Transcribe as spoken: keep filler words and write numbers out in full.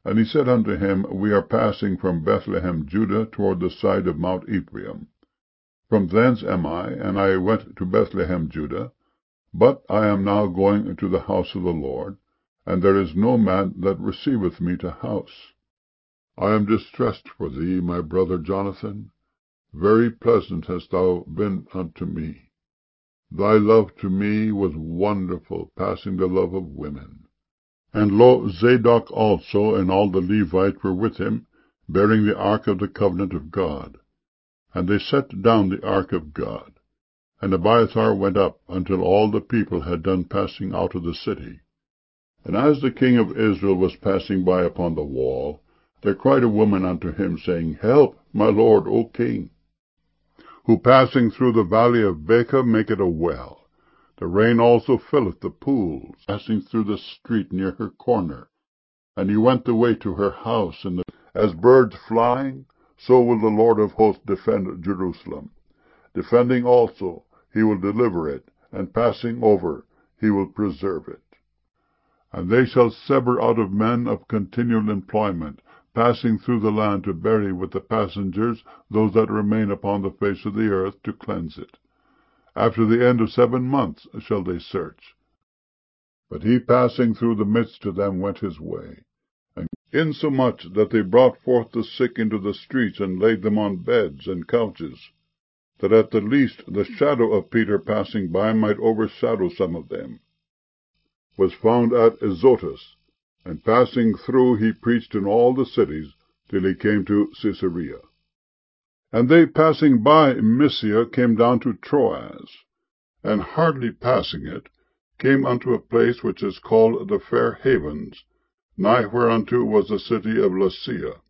And he said unto him, We are passing from Bethlehem, Judah, toward the side of Mount Ephraim. From thence am I, and I went to Bethlehem, Judah. But I am now going to the house of the Lord, and there is no man that receiveth me to house. I am distressed for thee, my brother Jonathan. Very pleasant hast thou been unto me. Thy love to me was wonderful, passing the love of women. And lo, Zadok also and all the Levites were with him, bearing the ark of the covenant of God. And they set down the ark of God. And Abiathar went up, until all the people had done passing out of the city. And as the king of Israel was passing by upon the wall, there cried a woman unto him, saying, Help, my lord, O king, who passing through the valley of Baca maketh a well. The rain also filleth the pools, passing through the street near her corner. And he went the way to her house, and the, as birds flying, so will the Lord of hosts defend Jerusalem. Defending also, he will deliver it, and passing over, he will preserve it. And they shall sever out of men of continual employment, passing through the land to bury with the passengers those that remain upon the face of the earth, to cleanse it. After the end of seven months shall they search. But he passing through the midst of them went his way, and insomuch that they brought forth the sick into the streets, and laid them on beds and couches, that at the least the shadow of Peter passing by might overshadow some of them, was found at Azotus, and passing through he preached in all the cities, till he came to Caesarea. And they passing by Mysia came down to Troas, and hardly passing it, came unto a place which is called the Fair Havens, nigh whereunto was the city of Lasea.